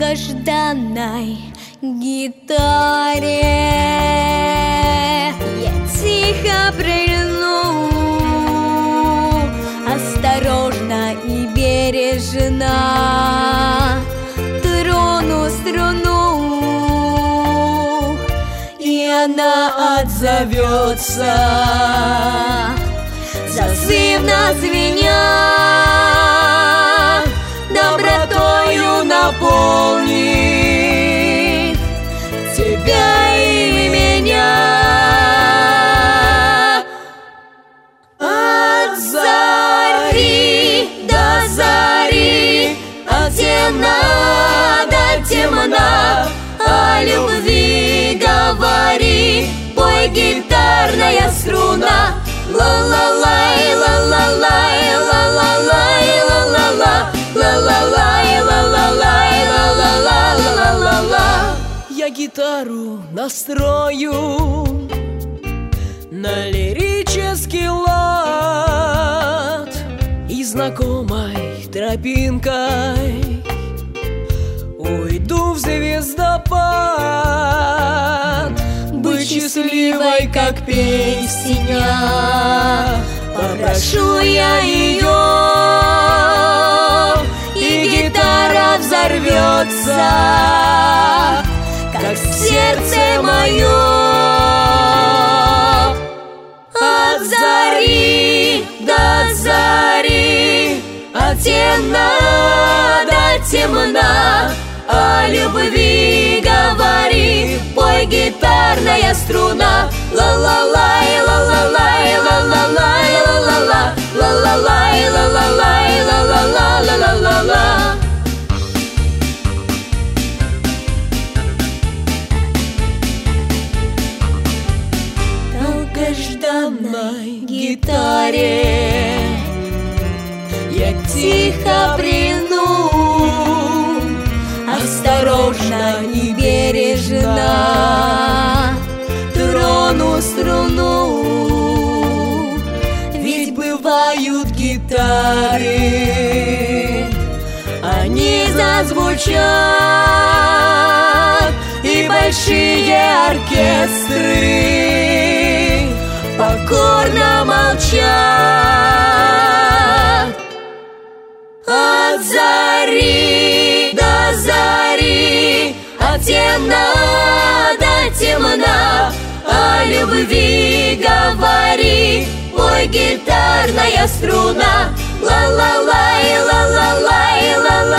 долгожданной гитаре. Я тихо прильну, осторожно и бережно трону струну, и она отзовется, зазывно звеня, добротою наполнив тебя и меня. От зари до зари, от темна до темна, о любви говори, пой, гитарная струна. Ла-ла-лай, ла-ла-лай, ла-ла-лай, ла-ла-ла, ла-ла-лай, ла-ла-лай, ла-ла-ла-ла-ла-ла. Я гитару настрою на лирический лад, и знакомой тропинкой уйду в звездопад. Быть счастливой, как песня, попрошу я ее, и гитара взорвется, как сердце мое. От зари до зари, от темна до темна, о любви говори, пой, гитарная струна. Ла-ла-лай, ла-ла-лай, ла-ла-лай, ла-ла-ла, ла-ла-лай, ла-ла-лай, ла-ла-ла, ла-ла-ла-ла. Долгожданной гитаре я тихо прильну, осторожно и бережно трону струну. Ведь бывают гитары, они зазвучат, и большие оркестры покорно молчат. От зари до зари, от темна до темна, о любви говори, пой, гитарная струна. Ла-ла-лай, ла-ла-лай, ла-ла.